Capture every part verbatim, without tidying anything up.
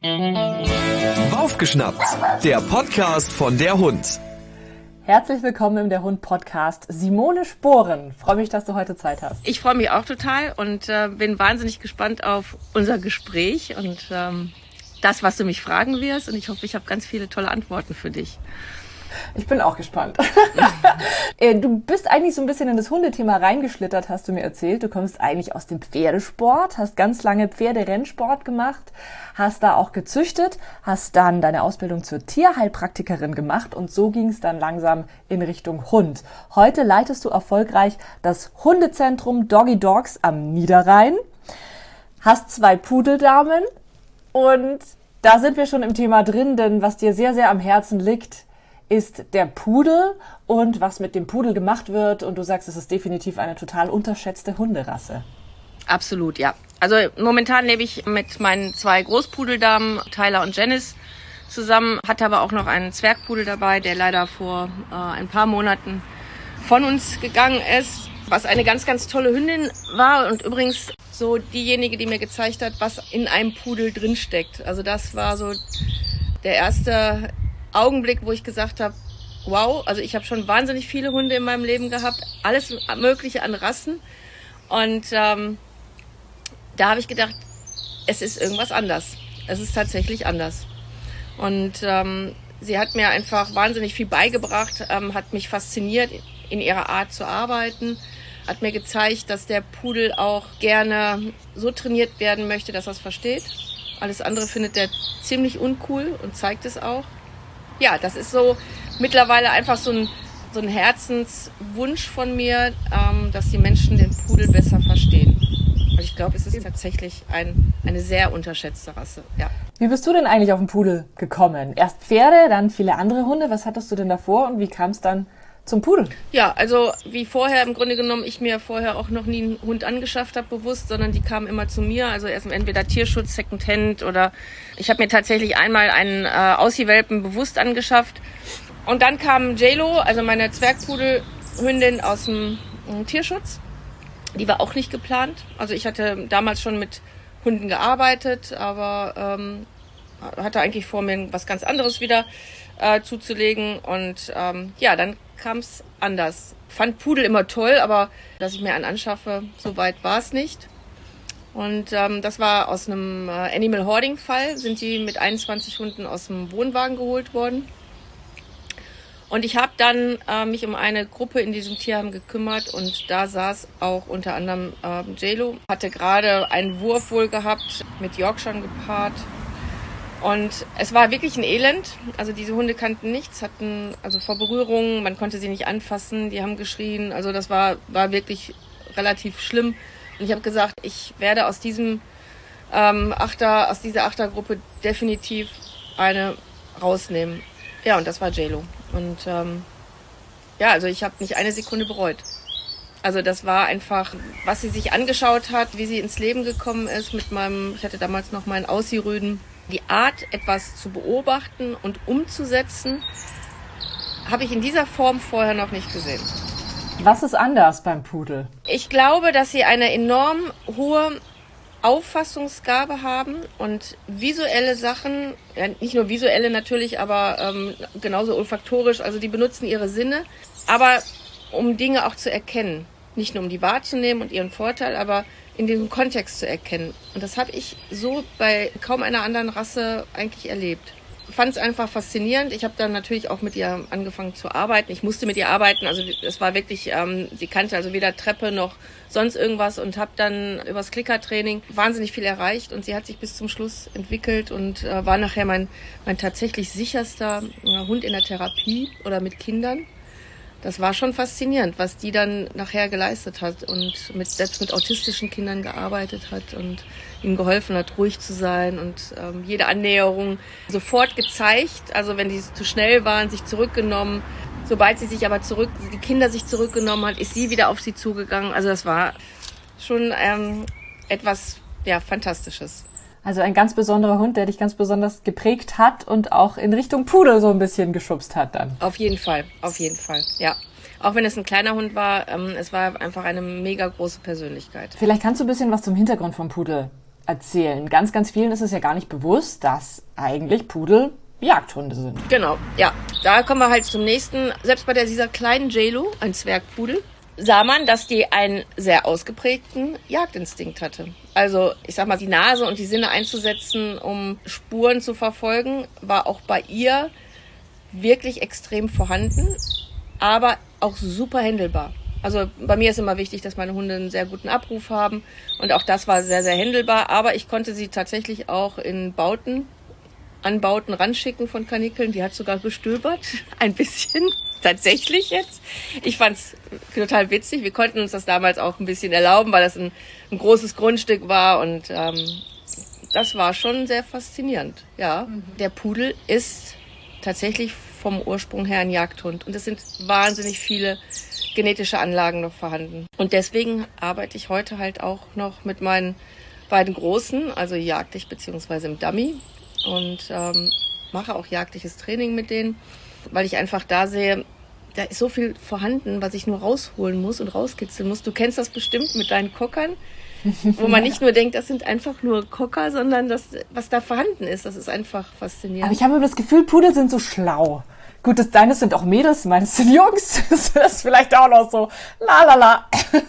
Aufgeschnappt, der Podcast von der Hund. Herzlich willkommen im Der Hund Podcast. Simone Sporen, freue mich, dass du heute Zeit hast. Ich freue mich auch total und äh, bin wahnsinnig gespannt auf unser Gespräch und ähm, das, was du mich fragen wirst. Und ich hoffe, ich habe ganz viele tolle Antworten für dich. Ich bin auch gespannt. Du bist eigentlich so ein bisschen in das Hundethema reingeschlittert, hast du mir erzählt. Du kommst eigentlich aus dem Pferdesport, hast ganz lange Pferderennsport gemacht, hast da auch gezüchtet, hast dann deine Ausbildung zur Tierheilpraktikerin gemacht und so ging es dann langsam in Richtung Hund. Heute leitest du erfolgreich das Hundezentrum Doggy Dogs am Niederrhein, hast zwei Pudeldamen und da sind wir schon im Thema drin, denn was dir sehr, sehr am Herzen liegt, ist der Pudel und was mit dem Pudel gemacht wird. Und du sagst, es ist definitiv eine total unterschätzte Hunderasse. Absolut, ja. Also momentan lebe ich mit meinen zwei Großpudeldamen, Tyler und Janice, zusammen. Hatte aber auch noch einen Zwergpudel dabei, der leider vor äh, ein paar Monaten von uns gegangen ist. Was eine ganz, ganz tolle Hündin war und übrigens so diejenige, die mir gezeigt hat, was in einem Pudel drinsteckt. Also das war so der erste Augenblick, wo ich gesagt habe, wow, also ich habe schon wahnsinnig viele Hunde in meinem Leben gehabt, alles Mögliche an Rassen und ähm, da habe ich gedacht, es ist irgendwas anders. Es ist tatsächlich anders. Und ähm, sie hat mir einfach wahnsinnig viel beigebracht, ähm, hat mich fasziniert in ihrer Art zu arbeiten, hat mir gezeigt, dass der Pudel auch gerne so trainiert werden möchte, dass er es versteht. Alles andere findet er ziemlich uncool und zeigt es auch. Ja, das ist so mittlerweile einfach so ein, so ein Herzenswunsch von mir, ähm, dass die Menschen den Pudel besser verstehen. Und ich glaube, es ist tatsächlich ein, eine sehr unterschätzte Rasse. Ja. Wie bist du denn eigentlich auf den Pudel gekommen? Erst Pferde, dann viele andere Hunde. Was hattest du denn davor und wie kam es dann zum Pudel? Ja, also wie vorher im Grunde genommen, ich mir vorher auch noch nie einen Hund angeschafft habe, bewusst, sondern die kamen immer zu mir. Also erst entweder Tierschutz, Secondhand oder ich habe mir tatsächlich einmal einen äh, Aussie-Welpen bewusst angeschafft. Und dann kam J-Lo, also meine Zwergpudelhündin aus dem äh, Tierschutz. Die war auch nicht geplant. Also ich hatte damals schon mit Hunden gearbeitet, aber ähm, hatte eigentlich vor, mir was ganz anderes wieder äh, zuzulegen. Und ähm, ja, dann kam es anders. Fand Pudel immer toll, aber dass ich mir einen anschaffe, so weit war es nicht. Und ähm, das war aus einem äh, Animal Hoarding Fall, sind die mit einundzwanzig Hunden aus dem Wohnwagen geholt worden. Und ich habe dann äh, mich um eine Gruppe in diesem Tierheim gekümmert und da saß auch unter anderem äh, J-Lo. Hatte gerade einen Wurf wohl gehabt, mit Yorkshire gepaart. Und es war wirklich ein Elend. Also diese Hunde kannten nichts, hatten also vor Berührungen, man konnte sie nicht anfassen, die haben geschrien. Also das war, war wirklich relativ schlimm. Und ich habe gesagt, ich werde aus diesem ähm, Achter, aus dieser Achtergruppe definitiv eine rausnehmen. Ja, und das war J-Lo. Und ähm, ja, also ich habe nicht eine Sekunde bereut. Also das war einfach, was sie sich angeschaut hat, wie sie ins Leben gekommen ist mit meinem, ich hatte damals noch meinen Aussie-Rüden. Die Art, etwas zu beobachten und umzusetzen, habe ich in dieser Form vorher noch nicht gesehen. Was ist anders beim Pudel? Ich glaube, dass sie eine enorm hohe Auffassungsgabe haben und visuelle Sachen, ja, nicht nur visuelle natürlich, aber ähm, genauso olfaktorisch, also die benutzen ihre Sinne, aber um Dinge auch zu erkennen. Nicht nur um die wahrzunehmen und ihren Vorteil, aber in diesem Kontext zu erkennen. Und das habe ich so bei kaum einer anderen Rasse eigentlich erlebt. Ich fand es einfach faszinierend. Ich habe dann natürlich auch mit ihr angefangen zu arbeiten. Ich musste mit ihr arbeiten. Also es war wirklich, ähm, sie kannte also weder Treppe noch sonst irgendwas und habe dann übers Klickertraining wahnsinnig viel erreicht. Und sie hat sich bis zum Schluss entwickelt und äh, war nachher mein, mein tatsächlich sicherster äh, Hund in der Therapie oder mit Kindern. Das war schon faszinierend, was die dann nachher geleistet hat und mit, selbst mit autistischen Kindern gearbeitet hat und ihnen geholfen hat, ruhig zu sein und ähm, jede Annäherung sofort gezeigt. Also wenn die zu schnell waren, sich zurückgenommen. Sobald sie sich aber zurück, die Kinder sich zurückgenommen hat, ist sie wieder auf sie zugegangen. Also das war schon ähm, etwas, ja, Fantastisches. Also ein ganz besonderer Hund, der dich ganz besonders geprägt hat und auch in Richtung Pudel so ein bisschen geschubst hat dann. Auf jeden Fall, auf jeden Fall, ja. Auch wenn es ein kleiner Hund war, ähm, es war einfach eine mega große Persönlichkeit. Vielleicht kannst du ein bisschen was zum Hintergrund vom Pudel erzählen. Ganz, ganz vielen ist es ja gar nicht bewusst, dass eigentlich Pudel Jagdhunde sind. Genau, ja. Da kommen wir halt zum nächsten. Selbst bei der, dieser kleinen J-Lo, ein Zwergpudel, sah man, dass die einen sehr ausgeprägten Jagdinstinkt hatte. Also ich sag mal, die Nase und die Sinne einzusetzen, um Spuren zu verfolgen, war auch bei ihr wirklich extrem vorhanden, aber auch super händelbar. Also bei mir ist immer wichtig, dass meine Hunde einen sehr guten Abruf haben und auch das war sehr, sehr händelbar, aber ich konnte sie tatsächlich auch in Bauten, an Bauten ranschicken von Kanikeln. Die hat sogar gestöbert, ein bisschen, tatsächlich jetzt. Ich fand's total witzig. Wir konnten uns das damals auch ein bisschen erlauben, weil das ein, ein großes Grundstück war und ähm, das war schon sehr faszinierend. Ja, mhm. Der Pudel ist tatsächlich vom Ursprung her ein Jagdhund und es sind wahnsinnig viele genetische Anlagen noch vorhanden. Und deswegen arbeite ich heute halt auch noch mit meinen beiden Großen, also jagdlich beziehungsweise im Dummy und ähm, mache auch jagdliches Training mit denen, weil ich einfach da sehe, da ist so viel vorhanden, was ich nur rausholen muss und rauskitzeln muss. Du kennst das bestimmt mit deinen Cockern, wo man nicht nur denkt, das sind einfach nur Cocker, sondern das, was da vorhanden ist, das ist einfach faszinierend. Aber ich habe immer das Gefühl, Pudel sind so schlau. Gut, das deines sind auch Mädels, meines sind Jungs. Das ist vielleicht auch noch so la la la.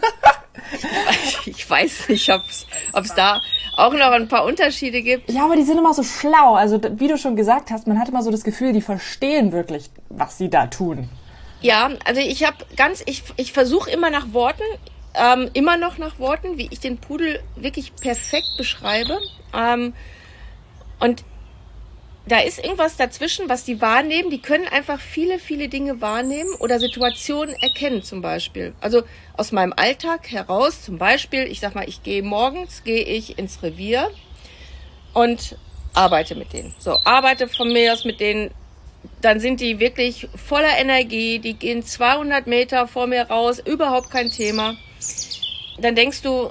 Ich weiß nicht, ob es da auch noch ein paar Unterschiede gibt. Ja, aber die sind immer so schlau. Also wie du schon gesagt hast, man hat immer so das Gefühl, die verstehen wirklich, was sie da tun. Ja, also ich habe ganz, ich, ich versuche immer nach Worten, ähm, immer noch nach Worten, wie ich den Pudel wirklich perfekt beschreibe. Ähm, und da ist irgendwas dazwischen, was die wahrnehmen. Die können einfach viele, viele Dinge wahrnehmen oder Situationen erkennen zum Beispiel. Also aus meinem Alltag heraus zum Beispiel, ich sag mal, ich gehe morgens, gehe ich ins Revier und arbeite mit denen. So, arbeite von mir aus mit denen. Dann sind die wirklich voller Energie. Die gehen zweihundert Meter vor mir raus, überhaupt kein Thema. Dann denkst du,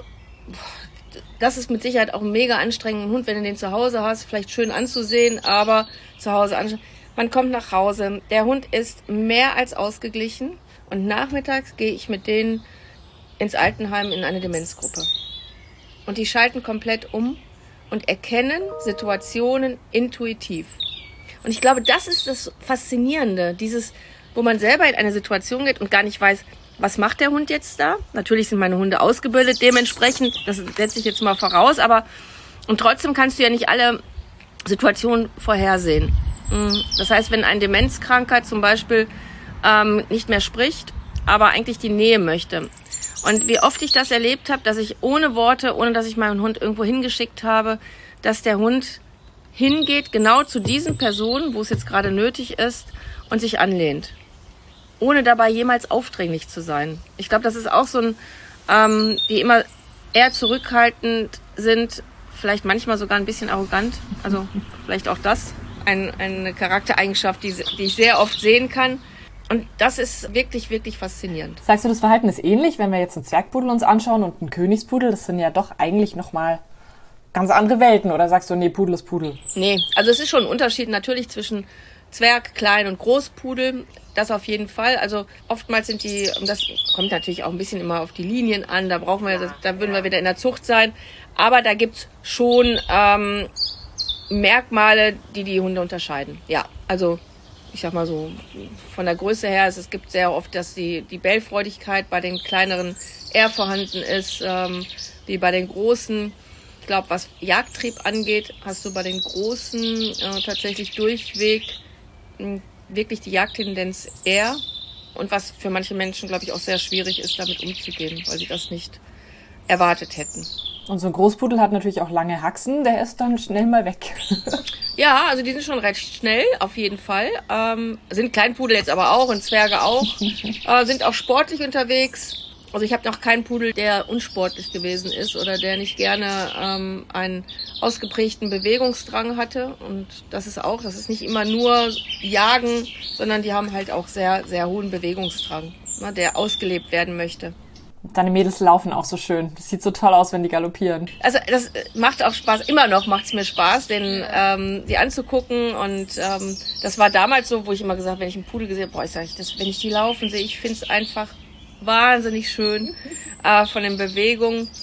das ist mit Sicherheit auch ein mega anstrengender Hund, wenn du den zu Hause hast, vielleicht schön anzusehen, aber zu Hause anstrengend. Man kommt nach Hause, der Hund ist mehr als ausgeglichen und nachmittags gehe ich mit denen ins Altenheim in eine Demenzgruppe. Und die schalten komplett um und erkennen Situationen intuitiv. Und ich glaube, das ist das Faszinierende, dieses, wo man selber in eine Situation geht und gar nicht weiß, was macht der Hund jetzt da? Natürlich sind meine Hunde ausgebildet, dementsprechend, das setze ich jetzt mal voraus, aber und trotzdem kannst du ja nicht alle Situationen vorhersehen. Das heißt, wenn ein Demenzkranker zum Beispiel ähm, nicht mehr spricht, aber eigentlich die Nähe möchte. Und wie oft ich das erlebt habe, dass ich ohne Worte, ohne dass ich meinen Hund irgendwo hingeschickt habe, dass der Hund hingeht, genau zu diesen Personen, wo es jetzt gerade nötig ist, und sich anlehnt. Ohne dabei jemals aufdringlich zu sein. Ich glaube, das ist auch so ein, ähm, die immer eher zurückhaltend sind, vielleicht manchmal sogar ein bisschen arrogant. Also vielleicht auch das, ein, eine Charaktereigenschaft, die, die ich sehr oft sehen kann. Und das ist wirklich, wirklich faszinierend. Sagst du, das Verhalten ist ähnlich, wenn wir jetzt einen Zwergpudel uns anschauen und einen Königspudel? Das sind ja doch eigentlich nochmal ganz andere Welten. Oder sagst du, nee, Pudel ist Pudel? Nee, also es ist schon ein Unterschied natürlich zwischen Zwerg, Klein- und Großpudel. Das auf jeden Fall. Also oftmals sind die, und das kommt natürlich auch ein bisschen immer auf die Linien an, da brauchen wir, da würden wir wieder in der Zucht sein. Aber da gibt's schon ähm, Merkmale, die die Hunde unterscheiden. Ja, also ich sag mal so, von der Größe her, es gibt sehr oft, dass die, die Bellfreudigkeit bei den kleineren eher vorhanden ist, ähm, wie bei den großen. Ich glaube, was Jagdtrieb angeht, hast du bei den großen äh, tatsächlich durchweg mh, wirklich die Jagdtendenz eher. Und was für manche Menschen, glaube ich, auch sehr schwierig ist, damit umzugehen, weil sie das nicht erwartet hätten. Und so ein Großpudel hat natürlich auch lange Haxen, der ist dann schnell mal weg. Ja, also die sind schon recht schnell, auf jeden Fall. Ähm, sind Kleinpudel jetzt aber auch und Zwerge auch. äh, sind auch sportlich unterwegs. Also ich habe noch keinen Pudel, der unsportlich gewesen ist oder der nicht gerne ähm, einen ausgeprägten Bewegungsdrang hatte. Und das ist auch, das ist nicht immer nur Jagen, sondern die haben halt auch sehr, sehr hohen Bewegungsdrang, ne, der ausgelebt werden möchte. Deine Mädels laufen auch so schön. Das sieht so toll aus, wenn die galoppieren. Also das macht auch Spaß. Immer noch macht es mir Spaß, den ähm, die anzugucken. Und ähm, das war damals so, wo ich immer gesagt habe, wenn ich einen Pudel gesehen habe, boah, ich sag, das, wenn ich die laufen sehe, ich finde es einfach wahnsinnig schön äh, von den Bewegungen.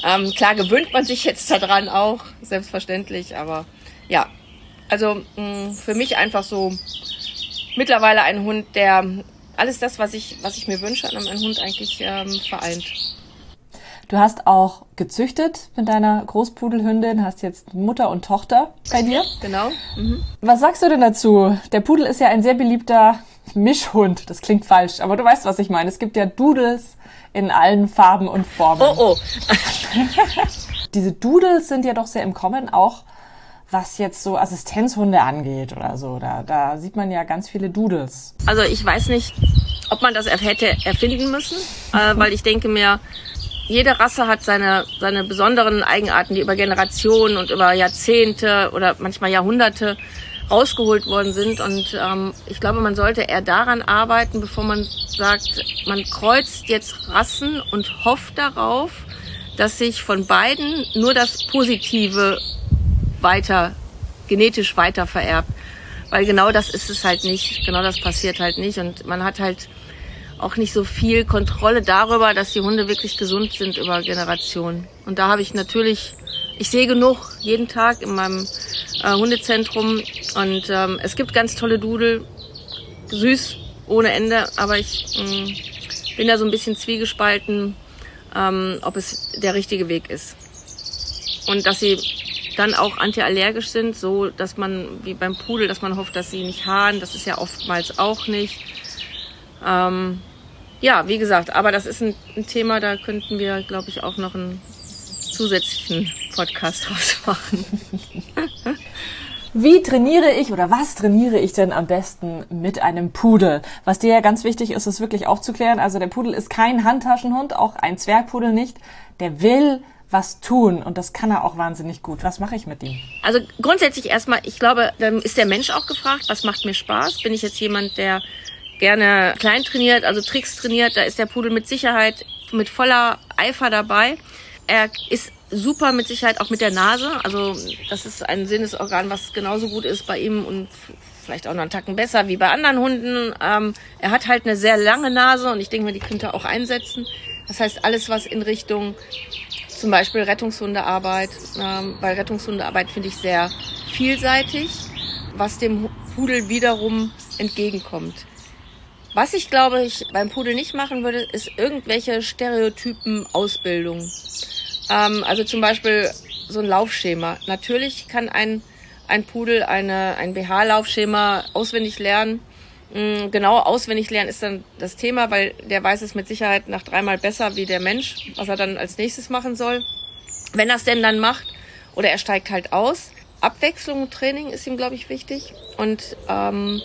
Ähm, klar gewöhnt man sich jetzt daran auch, selbstverständlich, aber ja, also mh, für mich einfach so mittlerweile ein Hund, der alles das, was ich, was ich mir wünsche an einem Hund eigentlich ähm, vereint. Du hast auch gezüchtet mit deiner Großpudelhündin, hast jetzt Mutter und Tochter bei dir. Genau. Mhm. Was sagst du denn dazu? Der Pudel ist ja ein sehr beliebter Mischhund. Das klingt falsch, aber du weißt, was ich meine. Es gibt ja Doodles in allen Farben und Formen. Oh, oh. Diese Doodles sind ja doch sehr im Kommen, auch was jetzt so Assistenzhunde angeht oder so. Da, da sieht man ja ganz viele Doodles. Also ich weiß nicht, ob man das hätte erfinden müssen, äh, weil ich denke mir, jede Rasse hat seine, seine besonderen Eigenarten, die über Generationen und über Jahrzehnte oder manchmal Jahrhunderte rausgeholt worden sind. Und ähm, ich glaube, man sollte eher daran arbeiten, bevor man sagt, man kreuzt jetzt Rassen und hofft darauf, dass sich von beiden nur das Positive weiter, genetisch weiter vererbt. Weil genau das ist es halt nicht. Genau das passiert halt nicht. Und man hat halt auch nicht so viel Kontrolle darüber, dass die Hunde wirklich gesund sind über Generationen. Und da habe ich natürlich, ich sehe genug jeden Tag in meinem äh, Hundezentrum und ähm, es gibt ganz tolle Dudel, süß ohne Ende, aber ich mh, bin da so ein bisschen zwiegespalten, ähm, ob es der richtige Weg ist. Und dass sie dann auch antiallergisch sind, so dass man, wie beim Pudel, dass man hofft, dass sie nicht haaren, das ist ja oftmals auch nicht. Ähm, ja, wie gesagt, aber das ist ein, ein Thema, da könnten wir, glaube ich, auch noch einen zusätzlichen Podcast draus machen. Wie trainiere ich oder was trainiere ich denn am besten mit einem Pudel? Was dir ja ganz wichtig ist, ist wirklich aufzuklären. Also der Pudel ist kein Handtaschenhund, auch ein Zwergpudel nicht. Der will was tun und das kann er auch wahnsinnig gut. Was mache ich mit ihm? Also grundsätzlich erstmal, ich glaube, dann ist der Mensch auch gefragt, was macht mir Spaß? Bin ich jetzt jemand, der gerne klein trainiert, also Tricks trainiert, da ist der Pudel mit Sicherheit mit voller Eifer dabei. Er ist super mit Sicherheit auch mit der Nase, also das ist ein Sinnesorgan, was genauso gut ist bei ihm und vielleicht auch noch einen Tacken besser wie bei anderen Hunden. Ähm, er hat halt eine sehr lange Nase und ich denke mir, die könnte er auch einsetzen. Das heißt, alles, was in Richtung zum Beispiel Rettungshundearbeit, ähm, bei Rettungshundearbeit finde ich sehr vielseitig, was dem Pudel wiederum entgegenkommt. Was ich, glaube ich, beim Pudel nicht machen würde, ist irgendwelche Stereotypen Ausbildung. Ähm, also zum Beispiel so ein Laufschema. Natürlich kann ein, ein Pudel eine, ein B H-Laufschema auswendig lernen. Mhm, genau auswendig lernen ist dann das Thema, weil der weiß es mit Sicherheit nach dreimal besser wie der Mensch, was er dann als nächstes machen soll. Wenn er es denn dann macht oder er steigt halt aus. Abwechslung und Training ist ihm, glaube ich, wichtig. Und ähm,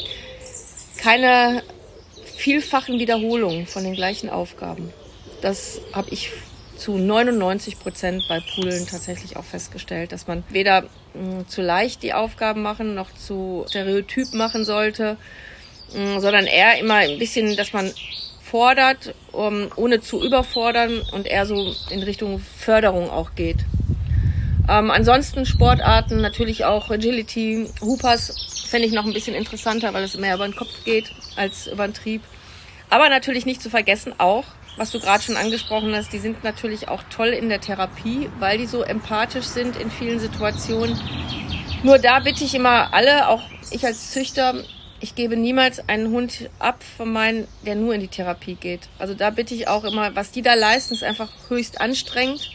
keine vielfachen Wiederholungen von den gleichen Aufgaben. Das habe ich zu neunundneunzig Prozent bei Pudeln tatsächlich auch festgestellt, dass man weder mh, zu leicht die Aufgaben machen noch zu stereotyp machen sollte, mh, sondern eher immer ein bisschen, dass man fordert, um, ohne zu überfordern und eher so in Richtung Förderung auch geht. Ähm, ansonsten Sportarten, natürlich auch Agility, Hoopers fände ich noch ein bisschen interessanter, weil es mehr über den Kopf geht als über den Trieb. Aber natürlich nicht zu vergessen auch, was du gerade schon angesprochen hast, die sind natürlich auch toll in der Therapie, weil die so empathisch sind in vielen Situationen. Nur da bitte ich immer alle, auch ich als Züchter, ich gebe niemals einen Hund ab von meinen, der nur in die Therapie geht. Also da bitte ich auch immer, was die da leisten, ist einfach höchst anstrengend.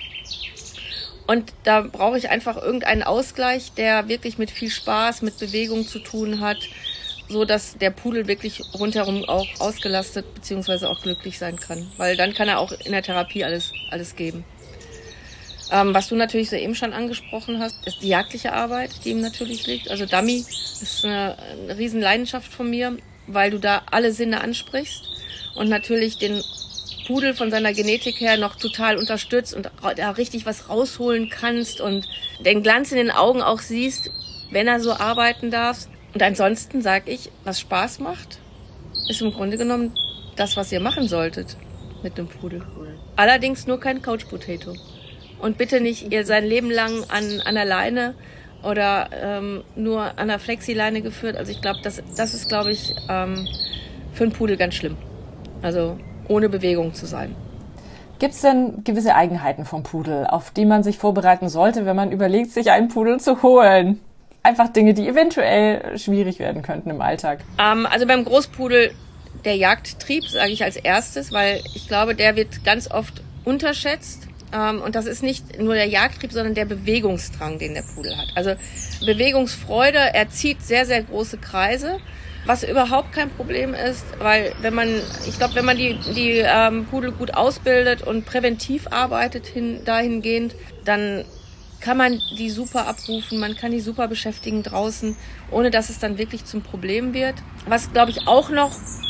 Und da brauche ich einfach irgendeinen Ausgleich, der wirklich mit viel Spaß, mit Bewegung zu tun hat, so dass der Pudel wirklich rundherum auch ausgelastet bzw. auch glücklich sein kann. Weil dann kann er auch in der Therapie alles, alles geben. Ähm, was du natürlich so eben schon angesprochen hast, ist die jagdliche Arbeit, die ihm natürlich liegt. Also Dummy ist eine, eine riesen Leidenschaft von mir, weil du da alle Sinne ansprichst und natürlich den Pudel von seiner Genetik her noch total unterstützt und da richtig was rausholen kannst und den Glanz in den Augen auch siehst, wenn er so arbeiten darf. Und ansonsten sage ich, was Spaß macht, ist im Grunde genommen das, was ihr machen solltet mit dem Pudel. Allerdings nur kein Couch Potato. Und bitte nicht ihr sein Leben lang an, an der Leine oder ähm, nur an der Flexileine geführt. Also ich glaube, das, das ist, glaube ich, ähm, für einen Pudel ganz schlimm. Also ohne Bewegung zu sein. Gibt es denn gewisse Eigenheiten vom Pudel, auf die man sich vorbereiten sollte, wenn man überlegt, sich einen Pudel zu holen? Einfach Dinge, die eventuell schwierig werden könnten im Alltag. Ähm, also beim Großpudel der Jagdtrieb, sage ich als erstes, weil ich glaube, der wird ganz oft unterschätzt. Ähm, und das ist nicht nur der Jagdtrieb, sondern der Bewegungsdrang, den der Pudel hat. Also Bewegungsfreude, er zieht sehr, sehr große Kreise, was überhaupt kein Problem ist, weil wenn man, ich glaube, wenn man die, die ähm, Pudel gut ausbildet und präventiv arbeitet hin, dahingehend, dann kann man die super abrufen, man kann die super beschäftigen draußen, ohne dass es dann wirklich zum Problem wird. Was, glaube ich, auch noch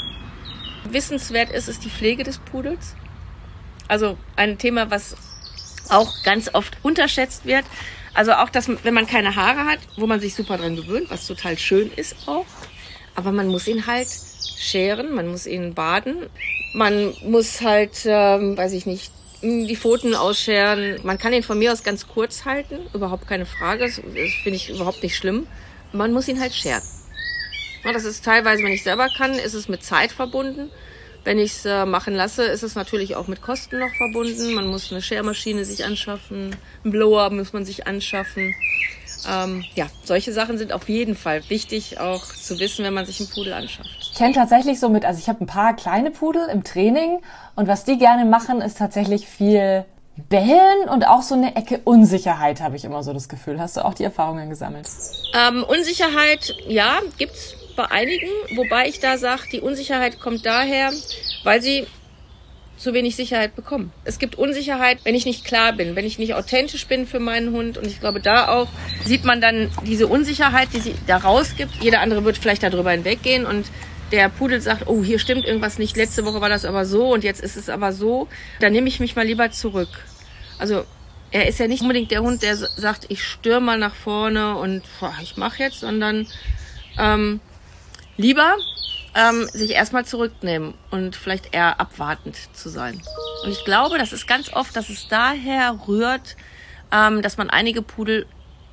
wissenswert ist, ist die Pflege des Pudels. Also ein Thema, was auch ganz oft unterschätzt wird. Also auch, dass wenn man keine Haare hat, wo man sich super dran gewöhnt, was total schön ist auch. Aber man muss ihn halt scheren, man muss ihn baden, man muss halt, ähm, weiß ich nicht, die Pfoten ausscheren. Man kann ihn von mir aus ganz kurz halten, überhaupt keine Frage, das finde ich überhaupt nicht schlimm. Man muss ihn halt scheren. Ja, das ist teilweise, wenn ich selber kann, ist es mit Zeit verbunden. Wenn ich es äh, machen lasse, ist es natürlich auch mit Kosten noch verbunden. Man muss eine Schermaschine sich anschaffen, einen Blower muss man sich anschaffen. Ähm, ja, solche Sachen sind auf jeden Fall wichtig, auch zu wissen, wenn man sich einen Pudel anschafft. Ich kenne tatsächlich so mit, also ich habe ein paar kleine Pudel im Training und was die gerne machen, ist tatsächlich viel bellen und auch so eine Ecke Unsicherheit, habe ich immer so das Gefühl. Hast du auch die Erfahrungen gesammelt? Ähm, Unsicherheit, ja, gibt's bei einigen, wobei ich da sage, die Unsicherheit kommt daher, weil sie zu wenig Sicherheit bekommen. Es gibt Unsicherheit, wenn ich nicht klar bin, wenn ich nicht authentisch bin für meinen Hund. Und ich glaube, da auch sieht man dann diese Unsicherheit, die sie da rausgibt. Jeder andere wird vielleicht darüber hinweggehen und der Pudel sagt, oh, hier stimmt irgendwas nicht, letzte Woche war das aber so und jetzt ist es aber so. Dann nehme ich mich mal lieber zurück. Also er ist ja nicht unbedingt der Hund, der sagt, ich stürme mal nach vorne und boah, ich mache jetzt, sondern ähm, lieber ähm, sich erstmal zurücknehmen und vielleicht eher abwartend zu sein. Und ich glaube, das ist ganz oft, dass es daher rührt, ähm, dass man einige Pudel,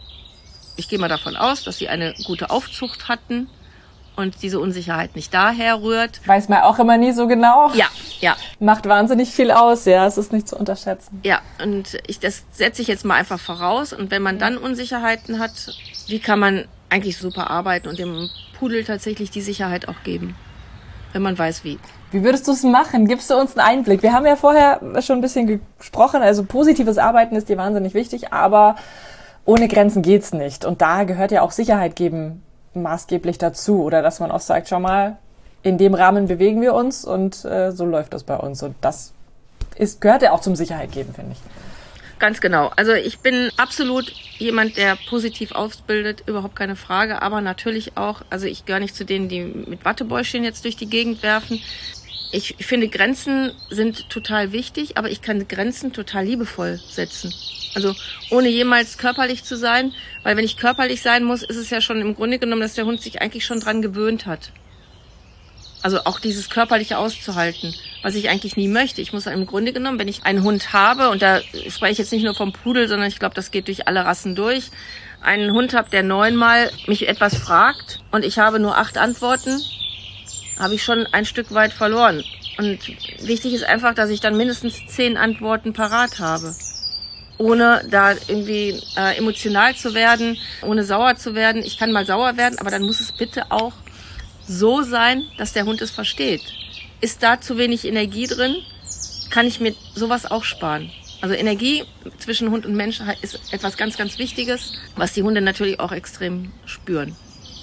ich gehe mal davon aus, dass sie eine gute Aufzucht hatten und diese Unsicherheit nicht daher rührt. Weiß man auch immer nie so genau. Ja, ja. Macht wahnsinnig viel aus, ja, es ist nicht zu unterschätzen. Ja, und ich, das setze ich jetzt mal einfach voraus. Und wenn man dann Unsicherheiten hat, wie kann man eigentlich super arbeiten und dem Pudel tatsächlich die Sicherheit auch geben, wenn man weiß wie. Wie würdest du es machen? Gibst du uns einen Einblick? Wir haben ja vorher schon ein bisschen gesprochen, also positives Arbeiten ist dir wahnsinnig wichtig, aber ohne Grenzen geht's nicht. Und da gehört ja auch Sicherheit geben maßgeblich dazu. Oder dass man auch sagt, schau mal, in dem Rahmen bewegen wir uns und äh, so läuft das bei uns. Und das ist, gehört ja auch zum Sicherheit geben, finde ich. Ganz genau. Also ich bin absolut jemand, der positiv ausbildet, überhaupt keine Frage. Aber natürlich auch, also ich gehöre nicht zu denen, die mit Wattebäuschen jetzt durch die Gegend werfen. Ich finde, Grenzen sind total wichtig, aber ich kann Grenzen total liebevoll setzen. Also ohne jemals körperlich zu sein, weil wenn ich körperlich sein muss, ist es ja schon im Grunde genommen, dass der Hund sich eigentlich schon dran gewöhnt hat. Also auch dieses Körperliche auszuhalten, was ich eigentlich nie möchte. Ich muss im Grunde genommen, wenn ich einen Hund habe, und da spreche ich jetzt nicht nur vom Pudel, sondern ich glaube, das geht durch alle Rassen durch, einen Hund habe, der neunmal mich etwas fragt und ich habe nur acht Antworten, habe ich schon ein Stück weit verloren. Und wichtig ist einfach, dass ich dann mindestens zehn Antworten parat habe. Ohne da irgendwie äh, emotional zu werden, ohne sauer zu werden. Ich kann mal sauer werden, aber dann muss es bitte auch so sein, dass der Hund es versteht. Ist da zu wenig Energie drin, kann ich mir sowas auch sparen. Also Energie zwischen Hund und Mensch ist etwas ganz, ganz Wichtiges, was die Hunde natürlich auch extrem spüren.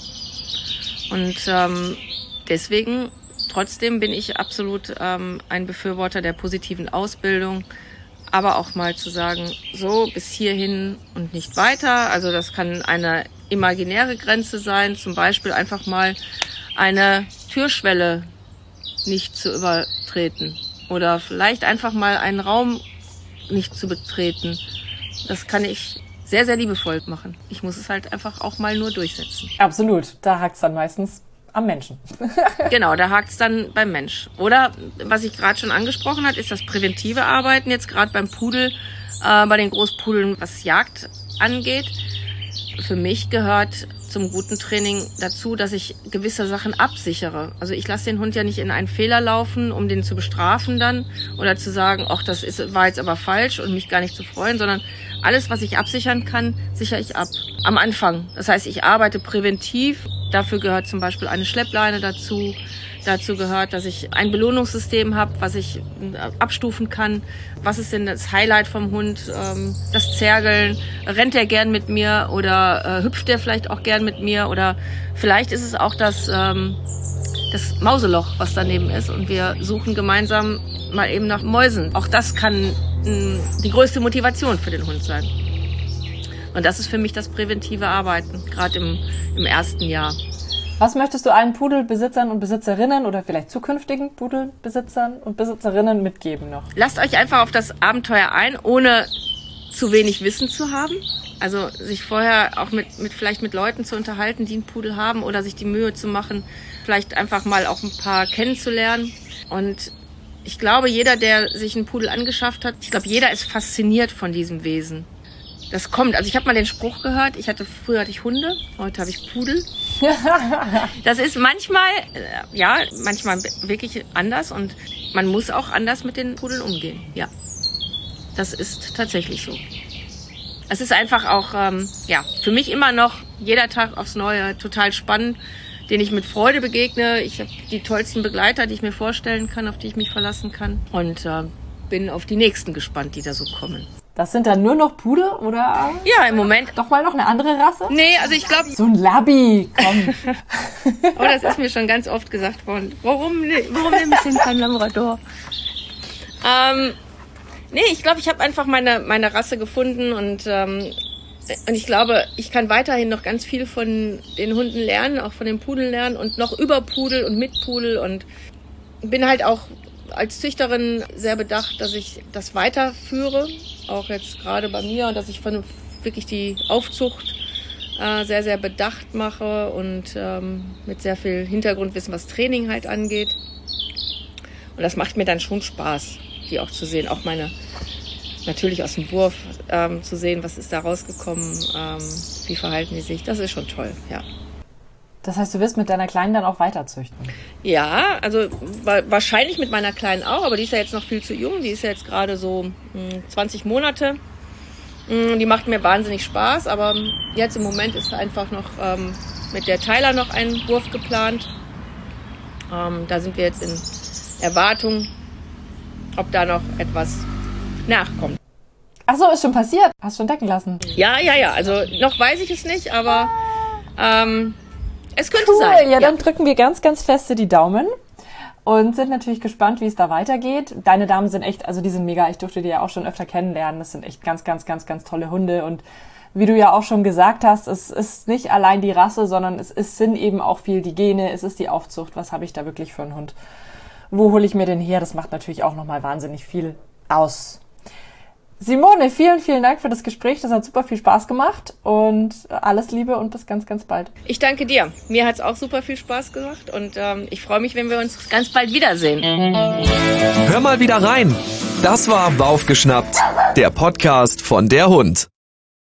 Und ähm, deswegen, trotzdem bin ich absolut ähm, ein Befürworter der positiven Ausbildung. Aber auch mal zu sagen, so bis hierhin und nicht weiter. Also das kann eine imaginäre Grenze sein, zum Beispiel einfach mal eine Türschwelle nicht zu übertreten oder vielleicht einfach mal einen Raum nicht zu betreten. Das kann ich sehr, sehr liebevoll machen. Ich muss es halt einfach auch mal nur durchsetzen. Absolut, da hakt's dann meistens am Menschen. Genau, da hakt's dann beim Mensch. Oder, was ich gerade schon angesprochen habe, ist das präventive Arbeiten, jetzt gerade beim Pudel, äh, bei den Großpudeln, was Jagd angeht. Für mich gehört zum Routentraining dazu, dass ich gewisse Sachen absichere. Also ich lasse den Hund ja nicht in einen Fehler laufen, um den zu bestrafen dann oder zu sagen, ach, das ist, war jetzt aber falsch und mich gar nicht zu freuen, sondern alles, was ich absichern kann, sichere ich ab. Am Anfang. Das heißt, ich arbeite präventiv. Dafür gehört zum Beispiel eine Schleppleine dazu. Dazu gehört, dass ich ein Belohnungssystem habe, was ich abstufen kann. Was ist denn das Highlight vom Hund? Ähm, das Zergeln. Rennt er gern mit mir oder äh, hüpft er vielleicht auch gern mit mir? Oder vielleicht ist es auch das, ähm, das Mauseloch, was daneben ist. Und wir suchen gemeinsam mal eben nach Mäusen. Auch das kann mh, die größte Motivation für den Hund sein. Und das ist für mich das präventive Arbeiten, gerade im, im ersten Jahr. Was möchtest du allen Pudelbesitzern und Besitzerinnen oder vielleicht zukünftigen Pudelbesitzern und Besitzerinnen mitgeben noch? Lasst euch einfach auf das Abenteuer ein, ohne zu wenig Wissen zu haben. Also sich vorher auch mit, mit vielleicht mit Leuten zu unterhalten, die einen Pudel haben oder sich die Mühe zu machen, vielleicht einfach mal auch ein paar kennenzulernen. Und ich glaube, jeder, der sich einen Pudel angeschafft hat, ich glaube, jeder ist fasziniert von diesem Wesen. Das kommt. Also ich habe mal den Spruch gehört, ich hatte früher hatte ich Hunde, heute habe ich Pudel. Das ist manchmal, ja, manchmal wirklich anders und man muss auch anders mit den Pudeln umgehen. Ja, das ist tatsächlich so. Es ist einfach auch, ähm, ja, für mich immer noch jeder Tag aufs Neue total spannend, den ich mit Freude begegne. Ich habe die tollsten Begleiter, die ich mir vorstellen kann, auf die ich mich verlassen kann und äh, bin auf die nächsten gespannt, die da so kommen. Das sind dann nur noch Pudel, oder? Ja, im Moment. Doch mal noch eine andere Rasse? Nee, also ich glaube... So ein Labby, komm. Oh, das ist mir schon ganz oft gesagt worden. Warum, warum nehme ich denn keinen Labrador? Ähm, nee, ich glaube, ich habe einfach meine, meine Rasse gefunden und, ähm, und ich glaube, ich kann weiterhin noch ganz viel von den Hunden lernen, auch von den Pudeln lernen und noch über Pudel und mit Pudel und bin halt auch als Züchterin sehr bedacht, dass ich das weiterführe, auch jetzt gerade bei mir, und dass ich von wirklich die Aufzucht äh, sehr, sehr bedacht mache und ähm, mit sehr viel Hintergrundwissen, was Training halt angeht. Und das macht mir dann schon Spaß, die auch zu sehen, auch meine, natürlich aus dem Wurf ähm, zu sehen, was ist da rausgekommen, ähm, wie verhalten die sich, das ist schon toll, ja. Das heißt, du wirst mit deiner Kleinen dann auch weiter züchten? Ja, also wa- wahrscheinlich mit meiner Kleinen auch, aber die ist ja jetzt noch viel zu jung. Die ist ja jetzt gerade so mh, zwanzig Monate. Mh, die macht mir wahnsinnig Spaß, aber jetzt im Moment ist einfach noch ähm, mit der Tyler noch ein Wurf geplant. Ähm, da sind wir jetzt in Erwartung, ob da noch etwas nachkommt. Ach so, ist schon passiert? Hast schon decken lassen? Ja, ja, ja. Also noch weiß ich es nicht, aber... Ähm, Es könnte cool. sein. Ja, dann ja. drücken wir ganz, ganz feste die Daumen und sind natürlich gespannt, wie es da weitergeht. Deine Damen sind echt, also die sind mega. Ich durfte die ja auch schon öfter kennenlernen. Das sind echt ganz, ganz, ganz, ganz tolle Hunde. Und wie du ja auch schon gesagt hast, es ist nicht allein die Rasse, sondern es ist, sind eben auch viel die Gene. Es ist die Aufzucht. Was habe ich da wirklich für einen Hund? Wo hole ich mir den her? Das macht natürlich auch nochmal wahnsinnig viel aus. Simone, vielen, vielen Dank für das Gespräch. Das hat super viel Spaß gemacht und alles Liebe und bis ganz, ganz bald. Ich danke dir. Mir hat es auch super viel Spaß gemacht und ähm, ich freue mich, wenn wir uns ganz bald wiedersehen. Hör mal wieder rein. Das war Aufgeschnappt, der Podcast von der Hund.